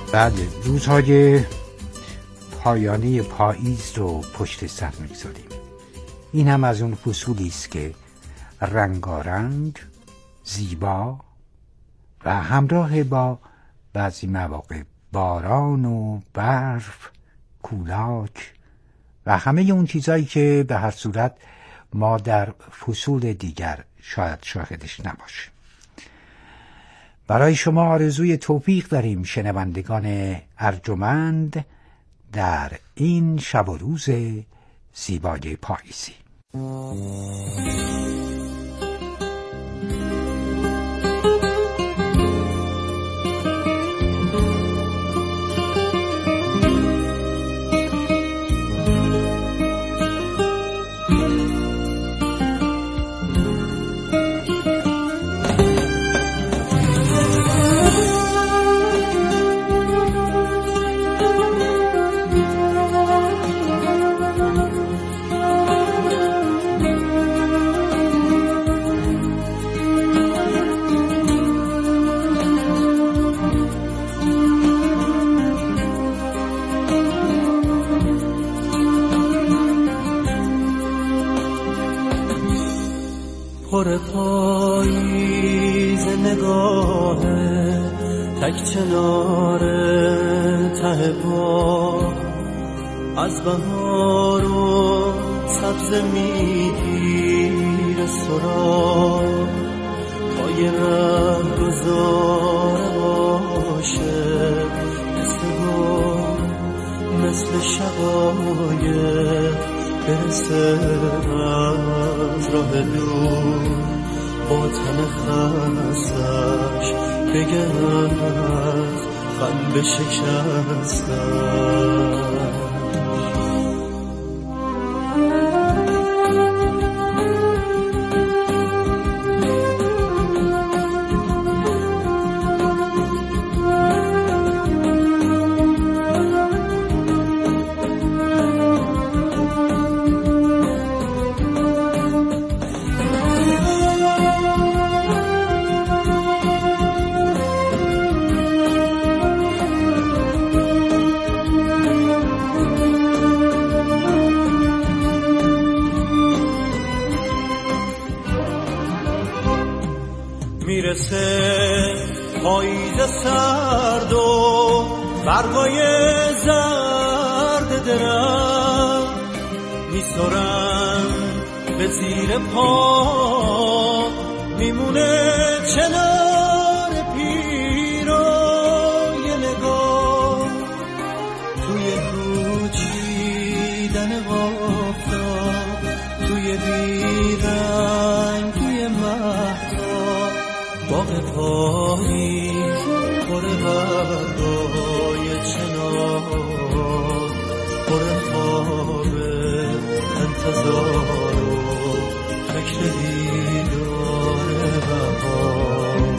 بعد روزهای پایانی پاییز رو پشت سر میگذاریم. این هم از اون فصولی است که رنگارنگ، زیبا و همراه با بعضی مواقع باران و برف، کولاک و همه اون چیزایی که به هر صورت ما در فصول دیگر شاید شاهدش نباشیم. برای شما آرزوی توفیق داریم شنوندگان ارجمند در این شب و روز زیبای پاییزی. پر پاییز نگاهه تک چنار ته باغ، از بهار و سبز میگیره سراغ، تا یه رهگذار باشه مثل شقایق، برسه از راه دور با تن خستش، بگه از غم بشکستش. میرسه پاییز سرد و برگای زرد درخت میسرن به زیر پا، میمونه چنار پیرای نگاه توی کوچیدن آفتاب، توی بیرنگی مهتاب. باغ پاییز پر برگای چنار، پر خواب انتظار و فکر دیدار بهار.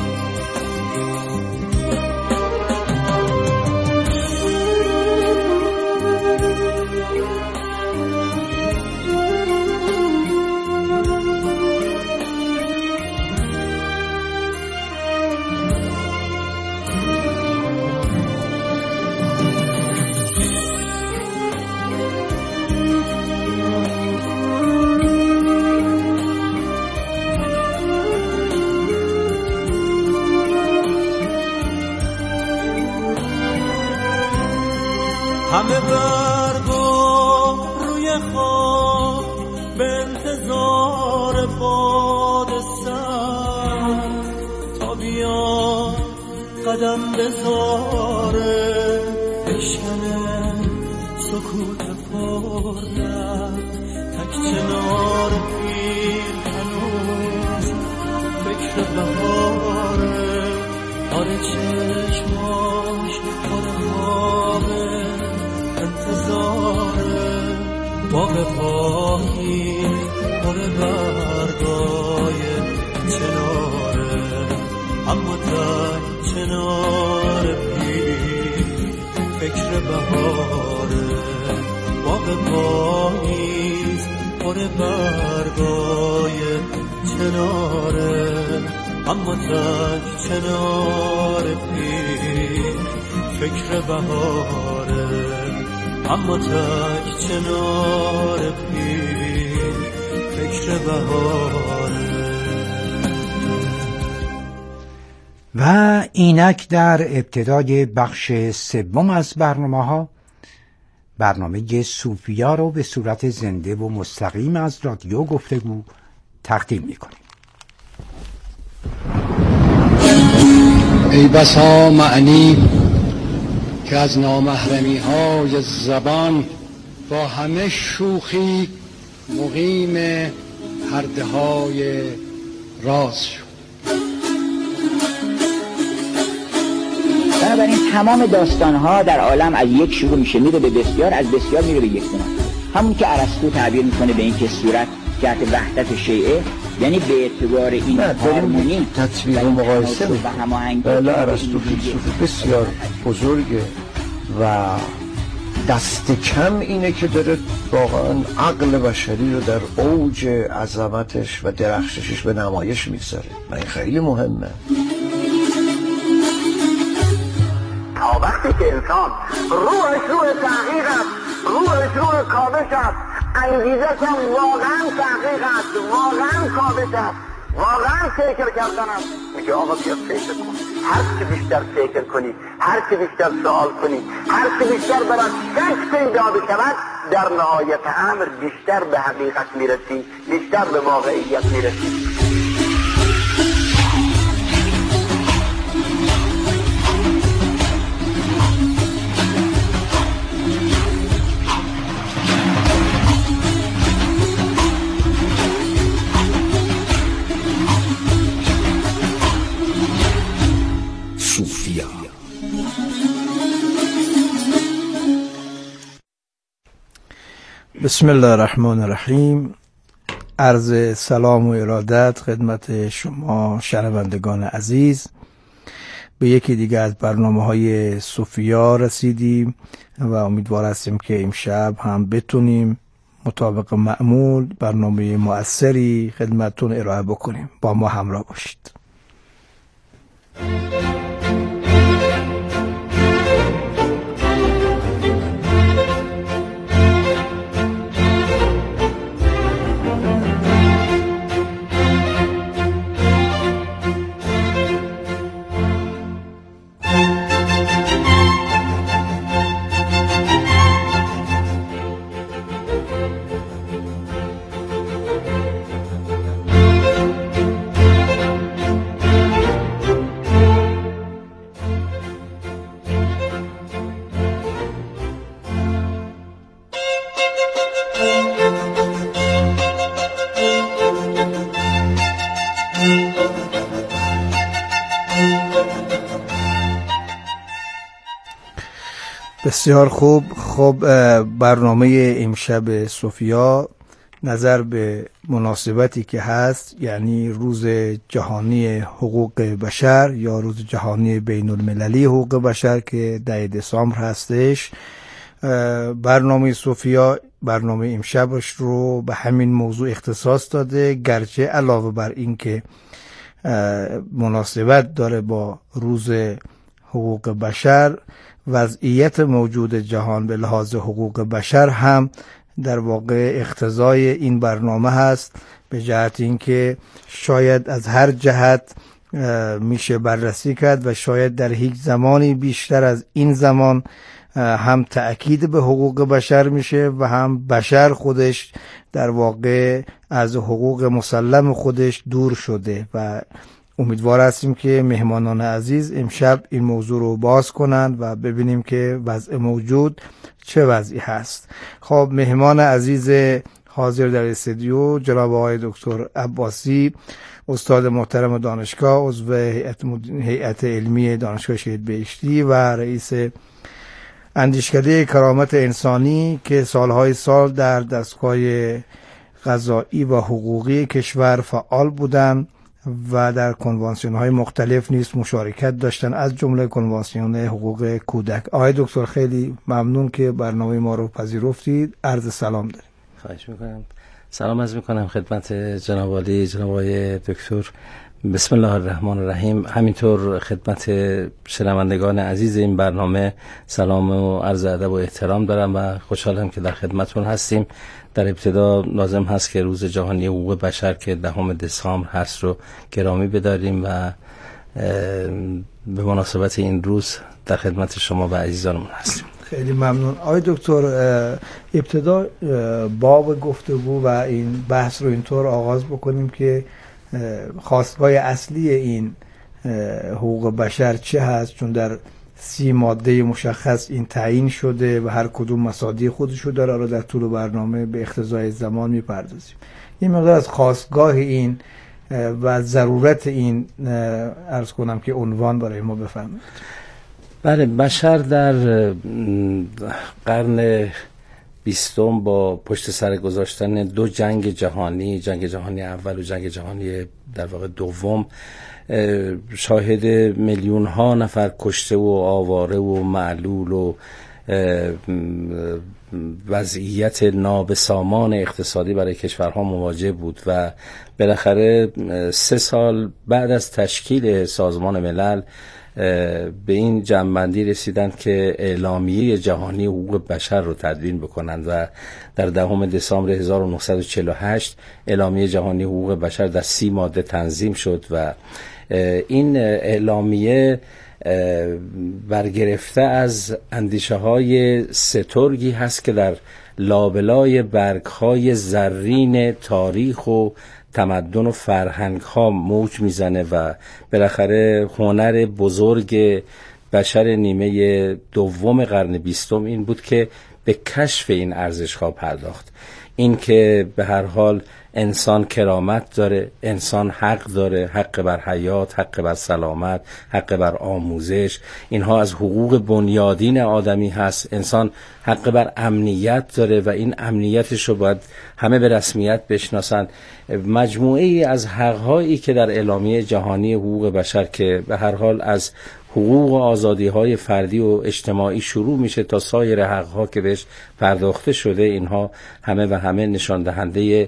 همه برگا روی خواب به انتظار باد سر، تا بیاد قدم بذاره بشکنه سکوت پردن. تک چنار پیر هنوز فکر بهاره، آره چشماش پر خوابه انتظاره. باغ پاییز پر برگای چناره، اما تک چنار پیر فکر بهاره. باغ پاییز پر برگای چناره، اما تک چنار پیر فکر بهاره، اما تک چنار پیر فکر بهاره. و اینک در ابتدای بخش سوم از برنامه صوفیا رو به صورت زنده و مستقیم از رادیو گفتگو تقدیم می‌کنیم. ای بسا معنی که از نامحرمی های زبان با همه شوخی مقیم پرده های راز شد. بنابراین تمام داستان‌ها در عالم از یک شروع میشه میره به بسیار، از بسیار میره به یک دونه. همون که ارسطو تعبیر میکنه به این که صورت جهت وحدت شیعه، یعنی به اعتبار این هارمونی تطبیق و مقایسه و هماهنگی. بله ارسطو فیلسوف بسیار بزرگه و دست کم اینه که داره واقعا عقل بشری رو در اوج عظمتش و درخششش به نمایش میگذاره و این خیلی مهمه. تا وقتی که انسان روحش روح تحقیق است، روحش روح کاوش است، انگیزش هم واقعا تحقیق است، واقعا کاوش است، واقعا فکر کردن است، میگه آقا بیا فکر کن. هر چی بیشتر فکر کنی، هر چی بیشتر سوال کنی، هر چی بیشتر برات شک پیدا بشود، در نهایت امر بیشتر به حقیقت میرسی، بیشتر به واقعیت میرسی. بسم الله الرحمن الرحیم. عرض سلام و ارادت خدمت شما شنوندگان عزیز. به یکی دیگه از برنامه‌های صوفیا رسیدیم و امیدوار هستیم که امشب هم بتونیم مطابق معمول برنامه مؤثری خدمتتون ارائه بکنیم. با ما همراه باشید. بسیار خوب. خب برنامه امشب صوفیا نظر به مناسبتی که هست، یعنی روز جهانی حقوق بشر یا روز جهانی بین المللی حقوق بشر که 10 دسامبر هستش، برنامه صوفیا برنامه امشبش رو به همین موضوع اختصاص داده، گرچه علاوه بر این که مناسبت داره با روز حقوق بشر، وضعیت موجود جهان به لحاظ حقوق بشر هم در واقع اقتضای این برنامه هست، به جهت اینکه شاید از هر جهت میشه بررسی کرد و شاید در هیچ زمانی بیشتر از این زمان هم تأکید به حقوق بشر میشه و هم بشر خودش در واقع از حقوق مسلم خودش دور شده و امیدوار هستیم که مهمانان عزیز امشب این موضوع رو باز کنند و ببینیم که وضع موجود چه وضعی هست. خب مهمان عزیز حاضر در استودیو جناب آقای دکتر عباسی، استاد محترم دانشگاه، عضو هیئت علمی دانشگاه شهید بهشتی و رئیس اندیشکده کرامت انسانی که سالهای سال در دستگاه قضایی و حقوقی کشور فعال بودند و در کنوانسیون‌های مختلف نیز مشارکت داشتن، از جمله کنوانسیون حقوق کودک. آقای دکتر خیلی ممنون که برنامه ما رو پذیرفتید. عرض سلام داریم. خواهش میکنم. سلام عرض میکنم خدمت جناب عالی، جناب آقای دکتر. بسم الله الرحمن الرحیم. همینطور خدمت شنوندگان عزیز این برنامه سلام و عرض ادب و احترام دارم و خوشحالم که در خدمتون هستیم. در ابتدا لازم هست که روز جهانی حقوق بشر که 10 دسامبر هست رو گرامی بداریم و به مناسبت این روز در خدمت شما و عزیزانمون هستیم. خیلی ممنون. آقای دکتر، ابتدا باب گفتگو و این بحث رو اینطور آغاز بکنیم که خواستگاه اصلی این حقوق بشر چه هست، چون در 30 ماده مشخص این تعیین شده و هر کدوم مصادیق خودشو داره. رو در طول برنامه به اقتضای زمان میپردازیم. این مقدار از خواستگاه این و ضرورت این عرض کنم که عنوان برای ما بفهمید. بله، بشر در قرن 20 با پشت سر گذاشتن 2 جنگ جهانی، جنگ جهانی اول و جنگ جهانی در واقع دوم، شاهد میلیون ها نفر کشته و آواره و معلول و وضعیت نابسامان اقتصادی برای کشورها مواجه بود و بالاخره 3 سال بعد از تشکیل سازمان ملل به این جمع‌بندی رسیدند که اعلامیه جهانی حقوق بشر رو تدوین بکنند و در 10 دسامبر 1948 اعلامیه جهانی حقوق بشر در 30 ماده تنظیم شد و این اعلامیه برگرفته از اندیشه های سترگی هست که در لابلای برگ های زرین تاریخ و تمدن و فرهنگ ها موج میزنه و بالاخره هنر بزرگ بشر نیمه دوم قرن 20 این بود که به کشف این ارزش ها پرداخت. این که به هر حال انسان کرامت داره، انسان حق داره، حق بر حیات، حق بر سلامت، حق بر آموزش، اینها از حقوق بنیادین آدمی هست. انسان حق بر امنیت داره و این امنیتش رو باید همه به رسمیت بشناسن. مجموعه ای از حق‌هایی که در اعلامیه جهانی حقوق بشر که به هر حال از حقوق و آزادی‌های فردی و اجتماعی شروع میشه تا سایر حق‌ها که بهش پرداخته شده، اینها همه و همه نشان دهنده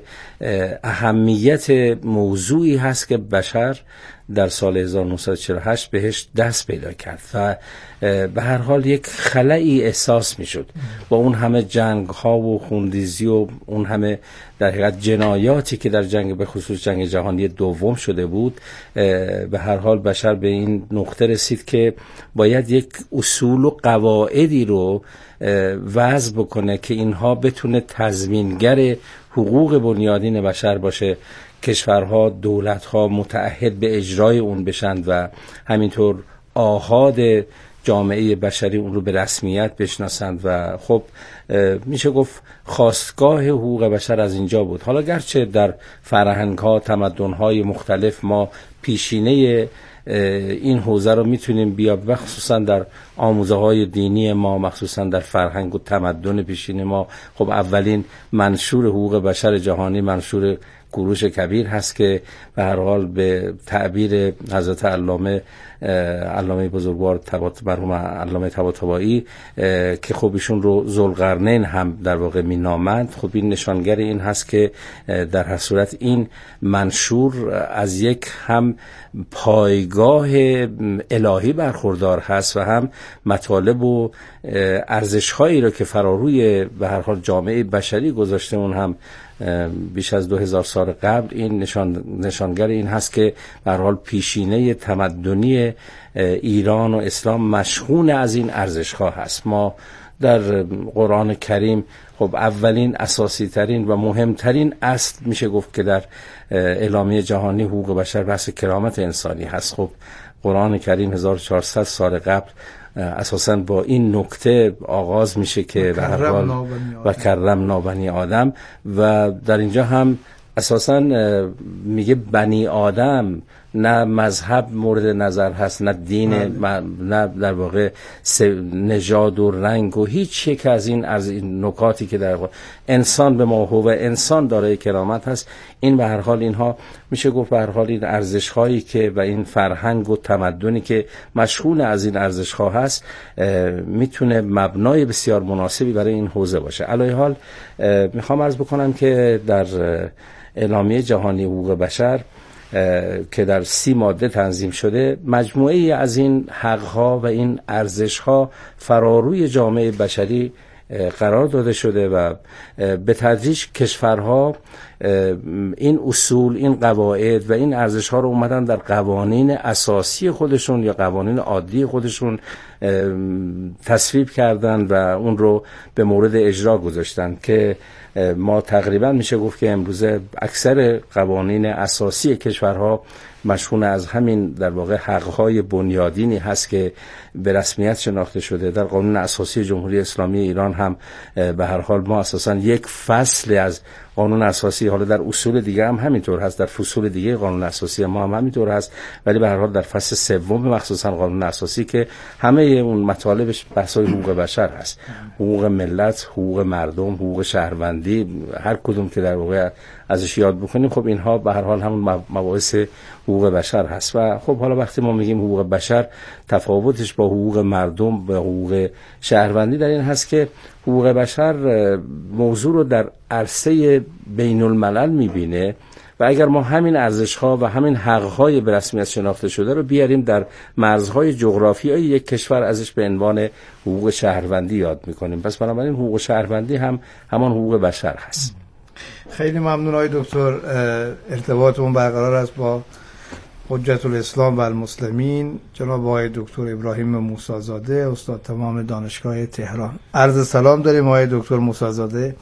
اهمیت موضوعی هست که بشر در سال 1948 بهش دست پیدا کرد و به هر حال یک خلایی احساس میشد با اون همه جنگ ها و خونریزی و اون همه در حقیقت جنایاتی که در جنگ به خصوص جنگ جهانی دوم شده بود. به هر حال بشر به این نقطه رسید که باید یک اصول و قواعدی رو وضع بکنه که اینها بتونه تضمینگر حقوق بنیادین بشر باشه، کشورها، دولتها متعهد به اجرای اون بشند و همینطور آحاد جامعه بشری اون رو به رسمیت بشناسند و خب میشه گفت خواستگاه حقوق بشر از اینجا بود. حالا گرچه در فرهنگ‌ها، تمدن‌های مختلف ما پیشینه این حوزه رو میتونیم بیا مخصوصا در آموزه‌های دینی ما، مخصوصا در فرهنگ و تمدن پیشین ما، خب اولین منشور حقوق بشر جهانی منشور کوروش کبیر هست که به هر حال به تعبیر حضرت علامه بزرگوار مرحوم علامه طباطبایی که خب ایشون رو ذوالقرنین هم در واقع مینامند، خب این نشانگر این هست که در هر صورت این منشور از یک هم پایگاه الهی برخوردار هست و هم مطالب و ارزش‌هایی رو که فراروی به هر حال جامعه بشری گذاشته اون هم بیش از 2000 سال قبل این نشانگر این هست که به هر حال پیشینه تمدنی ایران و اسلام مشحون از این ارزش‌ها هست. ما در قرآن کریم خب اولین اساسی ترین و مهمترین اصل میشه گفت که در اعلامیه جهانی حقوق بشر بحث کرامت انسانی هست. خب قرآن کریم 1400 سال قبل اساساً با این نکته آغاز میشه که به هر حال و کرمنا بنی آدم و در اینجا هم اساساً میگه بنی آدم نه مذهب مورد نظر هست، نه دین، نه در واقع نژاد و رنگ و هیچ یک از این نکاتی که در واقع انسان به ما هو و انسان دارای کرامت هست. این به هر حال اینها میشه گفت به هر حال این ارزش‌هایی که و این فرهنگ و تمدنی که مشغول از این ارزش‌ها هست میتونه مبنای بسیار مناسبی برای این حوزه باشه. علاوه حال میخوام عرض بکنم که در اعلامیه جهانی حقوق بشر که در 30 ماده تنظیم شده، مجموعه ای از این حقها و این ارزشها فراروی جامعه بشری قرار داده شده و به تدریج کشورها این اصول، این قواعد و این ارزشها رو اومدن در قوانین اساسی خودشون یا قوانین عادی خودشون تصویب کردن و اون رو به مورد اجرا گذاشتن که ما تقریبا میشه گفت که امروزه اکثر قوانین اساسی کشورها مشمول از همین در واقع حقهای بنیادینی هست که به رسمیت شناخته شده. در قانون اساسی جمهوری اسلامی ایران هم به هر حال ما اساساً یک فصل از قانون اساسی، حالا در اصول دیگه هم همینطور هست، در فصول دیگه قانون اساسی ما هم همینطور هست، ولی به هر حال در فصل سوم مخصوصا قانون اساسی که همه اون مطالبش بحث‌های حقوق بشر هست، حقوق ملت، حقوق مردم، حقوق شهروندی، هر کدوم که در واقع ازش یاد بکنیم، خب اینها به هر حال همون مباحث حقوق بشر هست. و خب حالا وقتی ما میگیم حقوق بشر، تفاوتش با حقوق مردم و حقوق شهروندی در این هست که حقوق بشر موضوع رو در عرصه بین الملل میبینه و اگر ما همین ارزش‌ها و همین حق‌های به رسمیت شناخته شده رو بیاریم در مرزهای جغرافیایی یک کشور، ازش به عنوان حقوق شهروندی یاد میکنیم. پس بنابراین حقوق شهروندی هم همان حقوق بشر هست. خیلی ممنون آقای دکتر. ارتباطمون برقرار است با حجت الاسلام و المسلمین جناب آقای دکتر ابراهیم موسی‌زاده، استاد تمام دانشگاه تهران. عرض سلام داریم آقای دکتر موسی‌زاده.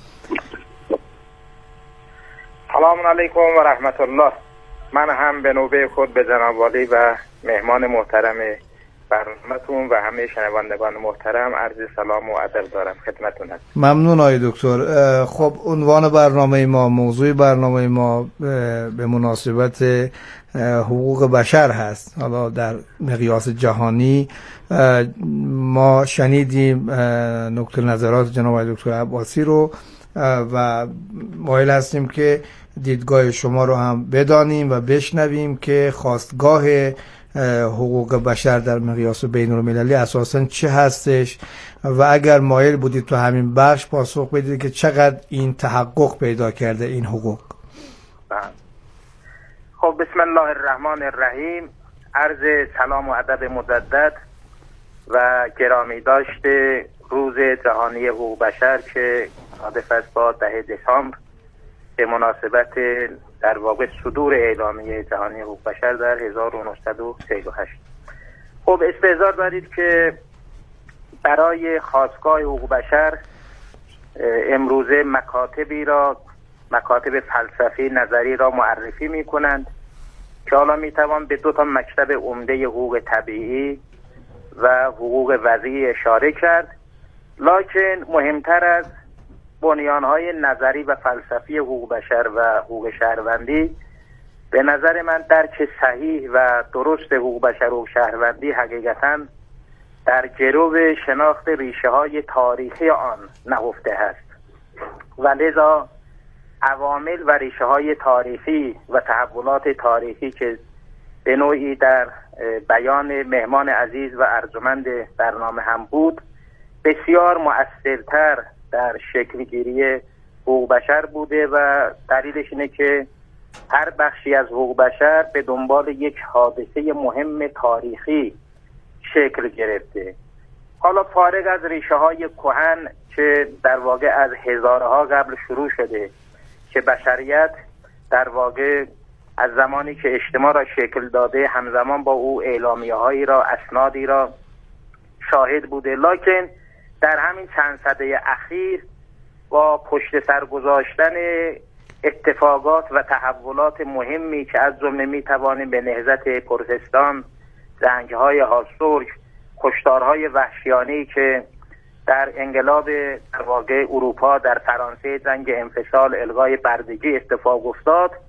سلام علیکم و رحمت الله. من هم به نوبه خود به جناب والی و مهمان محترم برنامه‌تون و همه شنوندگان محترم عرض سلام و ادب دارم خدمتتون هستم. ممنون آقای دکتر. خب عنوان برنامه ما، موضوع برنامه ما به مناسبت حقوق بشر هست. حالا در مقیاس جهانی ما شنیدیم نقطه نظرات جناب آقای دکتر عباسی رو و مایل هستیم که دیدگاه شما رو هم بدانیم و بشنویم که خواستگاه حقوق بشر در مقیاس بین المللی اساساً چه هستش و اگر مایل بودید تو همین بخش پاسخ بدید که چقدر این تحقق پیدا کرده این حقوق. خب بسم الله الرحمن الرحیم. عرض سلام و ادب مجدد و گرامی داشته روز جهانی حقوق بشر که صادف است با 10 دسامبر به مناسبت در واقع صدور اعلامیه جهانی حقوق بشر در 1948. خب استحضار دارید که برای خاستگاه حقوق بشر امروزه مکاتب فلسفی نظری را معرفی می کنند که حالا می توان به 2 مکتب عمده حقوق طبیعی و حقوق وضعی اشاره کرد، لکن مهمتر از بنیانهای نظری و فلسفی حقوق بشر و حقوق شهروندی به نظر من درک صحیح و درست حقوق بشر و شهروندی حقیقتاً در گرو شناخت ریشه های تاریخی آن نهفته است و لذا عوامل و ریشه های تاریخی و تحولات تاریخی که به نوعی در بیان مهمان عزیز و ارجمند برنامه هم بود بسیار مؤثرتر در شکلگیری حقوق بشر بوده و دلیلش اینه که هر بخشی از حقوق بشر به دنبال یک حادثه مهم تاریخی شکل گرفته. حالا فارغ از ریشه های کهن که در واقع از هزارها قبل شروع شده که بشریت در واقع از زمانی که اجتماع را شکل داده همزمان با او اعلامیه هایی را، اسنادی را شاهد بوده، لکن در همین چند سده اخیر با پشت سر گذاشتن اتفاقات و تحولات مهمی که از جمله می توانیم به نهضت پروتستان، جنگ‌های هابسبورگ، کشتارهای وحشیانه‌ای که در انقلاب در واقع اروپا در فرانسه جنگ انفصال الغای بردگی اتفاق افتاد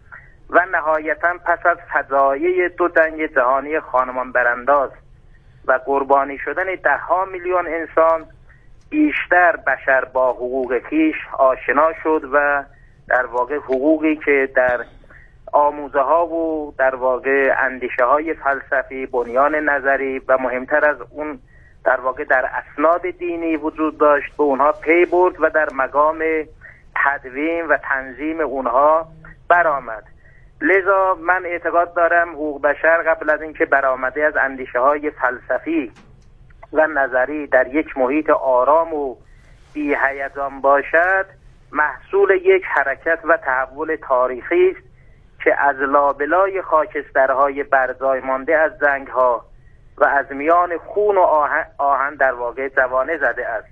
و نهایتا پس از فجایع 2 جنگ جهانی خانمان برانداز و قربانی شدن 10 میلیون انسان، بیشتر بشر با حقوق خویش آشنا شد و در واقع حقوقی که در آموزه ها و در واقع اندیشه های فلسفی، بنیان نظری و مهمتر از اون در واقع در اسناد دینی وجود داشت به اونها پی برد و در مقام تدوین و تنظیم اونها برآمد. لذا من اعتقاد دارم حقوق بشر قبل از اینکه برآمده از اندیشه های فلسفی و نظری در یک محیط آرام و بی هیجان باشد، محصول یک حرکت و تحول تاریخی است که از لابلای خاکسترهای برجای مانده از جنگ‌ها و از میان خون و آهن در واقع جوانه زده است.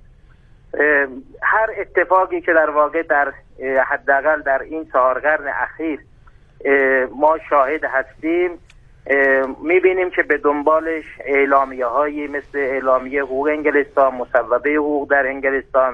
هر اتفاقی که در واقع در حداقل در این 4 قرن اخیر ما شاهد هستیم، میبینیم که به دنبالش اعلامیه‌هایی مثل اعلامیه حقوق انگلستان، مصوبه حقوق در انگلستان،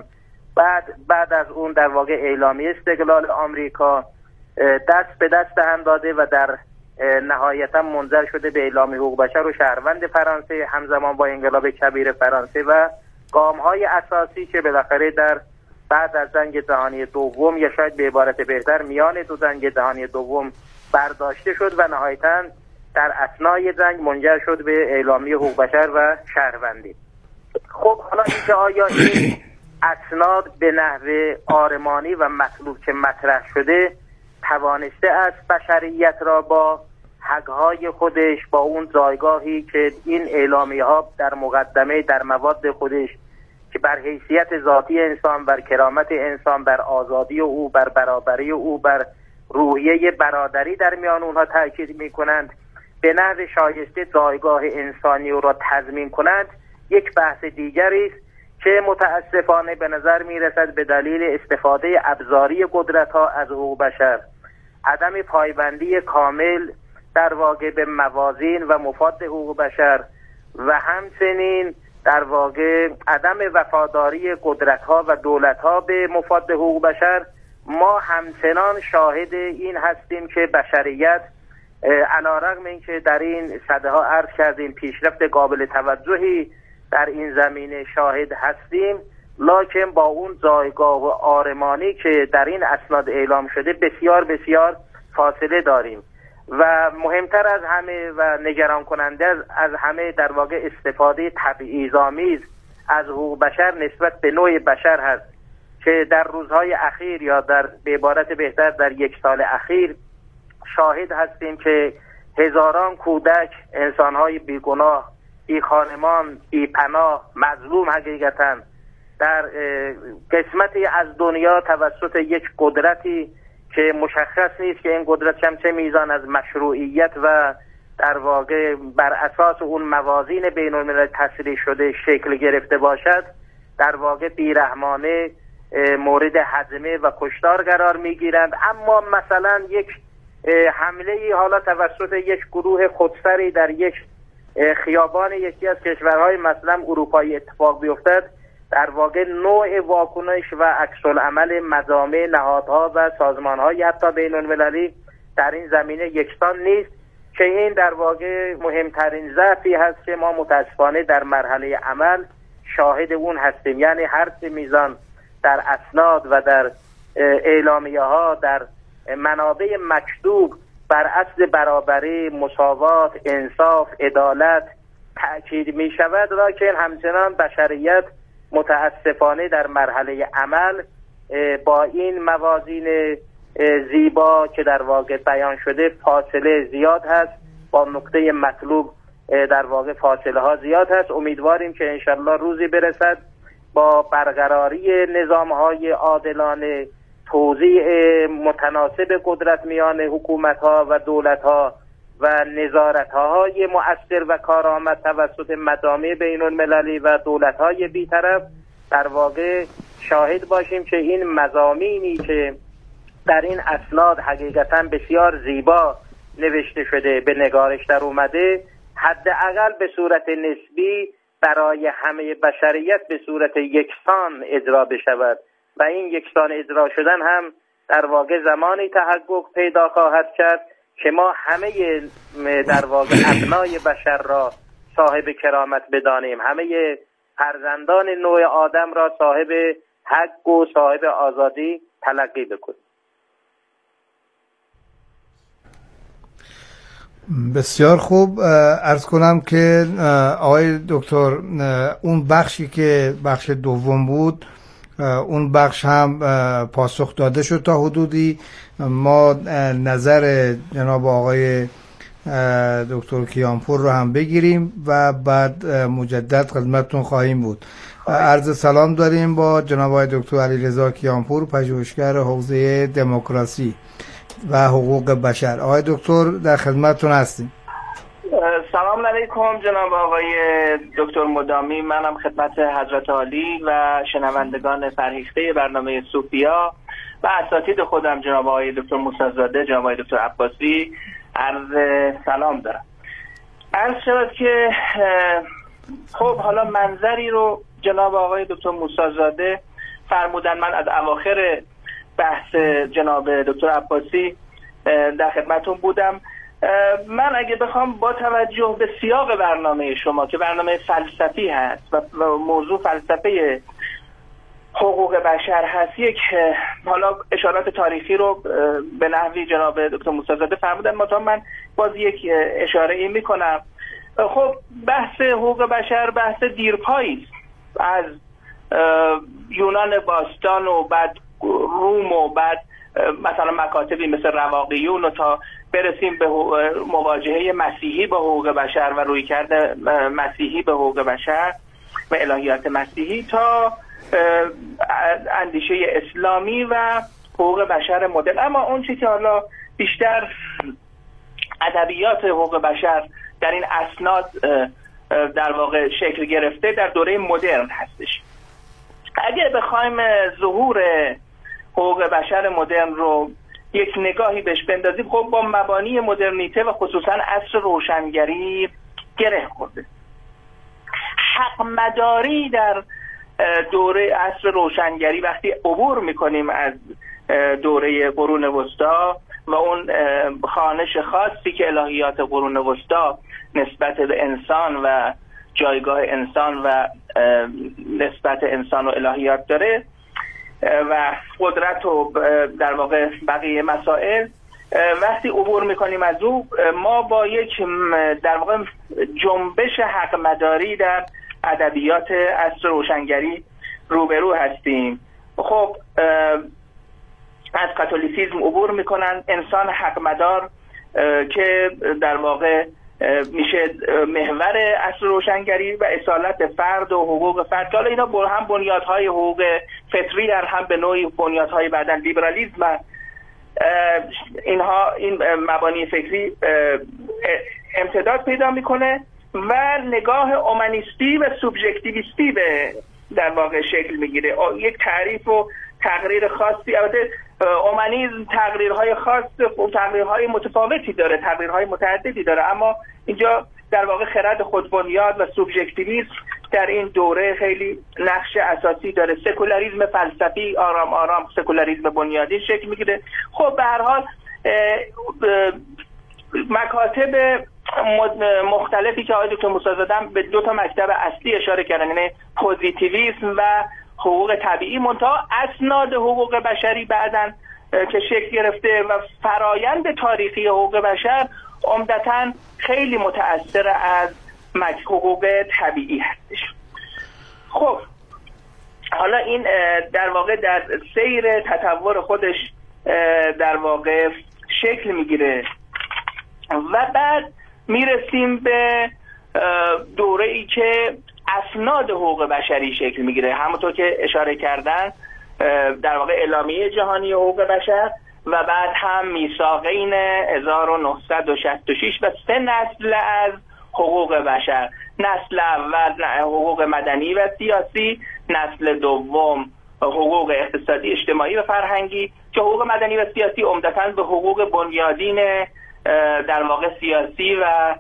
بعد از اون در واقع اعلامیه استقلال آمریکا دست به دست هم داده و در نهایتا منجر شده به اعلامیه حقوق بشر و شهروند فرانسه همزمان با انقلاب کبیر فرانسه و گام‌های اساسی که بالاخره در بعد از جنگ جهانی دوم یا شاید به عبارت بهتر میان 2 جنگ جهانی دوم برداشته شد و نهایتا در اثنای جنگ منجر شد به اعلامیه حقوق بشر و شهروندی. خب حالا اینکه آیا این اسناد به نحو آرمانی و مطلوب که مطرح شده توانسته است بشریت را با حقهای خودش، با اون جایگاهی که این اعلامیه ها در مقدمه در مواد خودش که بر حیثیت ذاتی انسان، بر کرامت انسان، بر آزادی او، بر برابری او، بر روحیه برادری در میان اونها تاکید میکنند، به نحو شایسته جایگاه انسانی او را تضمین کنند، یک بحث دیگری است که متاسفانه به نظر میرسد به دلیل استفاده ابزاری قدرت‌ها از حقوق بشر، عدم پایبندی کامل در واقع به موازین و مفاد حقوق بشر و همچنین در واقع عدم وفاداری قدرت‌ها و دولت‌ها به مفاد حقوق بشر، ما همچنان شاهد این هستیم که بشریت علی‌رغم اینکه در این سده‌ها عرض کردیم پیشرفت قابل توجهی در این زمینه شاهد هستیم، لکن با اون جایگاه و آرمانی که در این اسناد اعلام شده بسیار بسیار فاصله داریم و مهمتر از همه و نگران کننده از همه در واقع استفاده تبعیض‌آمیز از حقوق بشر نسبت به نوع بشر هست که در روزهای اخیر یا به عبارت بهتر در 1 سال اخیر شاهد هستیم که هزاران کودک، انسان‌های بیگناه، بی خانمان، بی پناه، مظلوم حقیقتاً در قسمتی از دنیا توسط یک قدرتی که مشخص نیست که این قدرت چه میزان از مشروعیت و در واقع بر اساس اون موازین بین الملل تسریع شده شکل گرفته باشد، در واقع بیرحمانه مورد هضمه و کشتار قرار میگیرند. اما مثلا یک حمله حالا توسط یک گروه خودسری در یک خیابان یکی از کشورهای مثلا اروپایی اتفاق بیفتد، در واقع نوع واکنش و عکس‌العمل مجامع، نهادها و سازمان‌های حتی بین‌المللی در این زمینه یکسان نیست که این در واقع مهمترین ضعفی هست که ما متاسفانه در مرحله عمل شاهد اون هستیم. یعنی هر چه میزان در اسناد و در اعلامیه‌ها در منابع مکتوب بر اصل برابری، مساوات، انصاف، عدالت تأکید می شود، لکن همچنان بشریت متاسفانه در مرحله عمل با این موازین زیبا که در واقع بیان شده فاصله زیاد هست، با نقطه مطلوب در واقع فاصله ها زیاد هست. امیدواریم که انشالله روزی برسد با برقراری نظام های عادلانه، توزیع متناسب قدرت میان حکومت ها و دولت ها و نظارت های مؤثر و کارآمد توسط مجامع بین المللی و دولت های بیطرف، در واقع شاهد باشیم که این مضامینی که در این اسناد حقیقتا بسیار زیبا نوشته شده به نگارش در اومده، حداقل به صورت نسبی برای همه بشریت به صورت یکسان اجرا بشود و این یکسان اجرا شدن هم در واقع زمانی تحقق پیدا خواهد کرد که ما همه در واقع ابنای بشر را صاحب کرامت بدانیم، همه فرزندان نوع آدم را صاحب حق و صاحب آزادی تلقی بکنیم. بسیار خوب. عرض کنم که آقای دکتر اون بخشی که بخش دوم بود اون بخش هم پاسخ داده شد تا حدودی. ما نظر جناب آقای دکتر کیانپور رو هم بگیریم و بعد مجدد خدمتتون خواهیم بود. عرض سلام داریم با جناب آقای دکتر علیرضا کیانپور، پژوهشگر حوزه دموکراسی و حقوق بشر. آقای دکتر در خدمتتون هستیم. سلام علیکم جناب آقای دکتر مدامی. منم خدمت حضرت عالی و شنوندگان فرهیخته برنامه صوفیا و اساتید خودم جناب آقای دکتر موسی‌زاده، جناب آقای دکتر عباسی عرض سلام دارم. عرض شود که خب حالا منظری رو جناب آقای دکتر موسی‌زاده فرمودن. من از اواخر بحث جناب دکتر عباسی در خدمتون بودم. من اگه بخوام با توجه به سیاق برنامه شما که برنامه فلسفی هست و موضوع فلسفه حقوق بشر هست، یک حالا اشارات تاریخی رو به نحوی جناب دکتر موسی‌زاده فرمودن، من باز یک اشاره ای میکنم. خب بحث حقوق بشر بحث دیرپایی از یونان باستان و بعد روم و بعد مثلا مکاتبی مثل رواقیون و تا برسیم به مواجهه مسیحی با حقوق بشر و رویکرد مسیحی به حقوق بشر و الهیات مسیحی تا اندیشه اسلامی و حقوق بشر مدرن. اما اون چیزی که حالا بیشتر ادبیات حقوق بشر در این اسناد در واقع شکل گرفته در دوره مدرن هستش. اگه بخوایم ظهور حقوق بشر مدرن رو یک نگاهی بهش بندازیم، خب با مبانی مدرنیته و خصوصا عصر روشنگری گره خورده. حق مداری در دوره عصر روشنگری وقتی عبور میکنیم از دوره قرون وسطا و اون خوانش خاصی که الهیات قرون وسطا نسبت به انسان و جایگاه انسان و نسبت انسان و الهیات داره و قدرت و در واقع بقیه مسائل، وقتی عبور میکنیم از او، ما با یک در واقع جنبش حق مداری در ادبیات عصر روشنگری روبرو هستیم. خب از کاتولیسیسم عبور میکنن، انسان حق مدار که در واقع میشه محور عصر روشنگری و اصالت فرد و حقوق فرد، که حالا اینا هم بنیادهای حقوق فطری هم به نوعی بنیادهای بعدن لیبرالیسم، اینها این مبانی فکری امتداد پیدا میکنه و نگاه اومانیستی و سوبژکتیویستی به در واقع شکل میگیره. یک تعریف و تقریر خاصی، البته اومانیسم تقریرهای خاص و تقریرهای متفاوتی داره، تقریرهای متعددی داره، اما اینجا در واقع خرد خودبنیاد و سوبژکتیویسم در این دوره خیلی نقش اساسی داره. سکولاریسم فلسفی آرام آرام سکولاریسم بنیادی شکل میگیره. خب به هر حال مکاتب مختلفی که آقای دکتر موسی‌زاده به دو تا مکتب اصلی اشاره کردن، یعنی پوزیتیویسم و حقوق طبیعی، منتها اسناد حقوق بشری بعدن که شکل گرفته و فرایند تاریخی حقوق بشر عمدتاً خیلی متأثر از حقوق طبیعی هستش. خب حالا این در واقع در سیر تطور خودش در واقع شکل میگیره و بعد میرسیم به دوره‌ای که اسناد حقوق بشری شکل میگیره. همونطور که اشاره کردن در واقع اعلامیه جهانی حقوق بشر و بعد هم میثاقین 1966 و 3 نسل از حقوق بشر. نسل اول حقوق مدنی و سیاسی، نسل دوم حقوق اقتصادی، اجتماعی و فرهنگی، که حقوق مدنی و سیاسی عمدتاً به حقوق بنیادین در واقع سیاسی و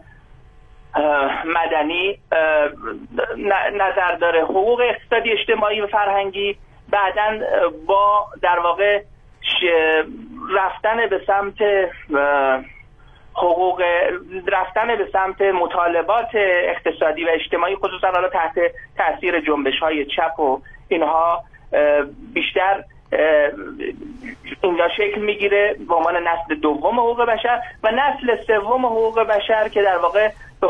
مدنی نظر داره. حقوق اقتصادی، اجتماعی و فرهنگی بعداً با در واقع رفتن به سمت حقوق رفتن به سمت مطالبات اقتصادی و اجتماعی، خصوصا حالا تحت تاثیر جنبش‌های چپ و اینها بیشتر اینجا شکل میگیره به عنوان نسل دوم حقوق بشر و نسل سوم حقوق بشر که در واقع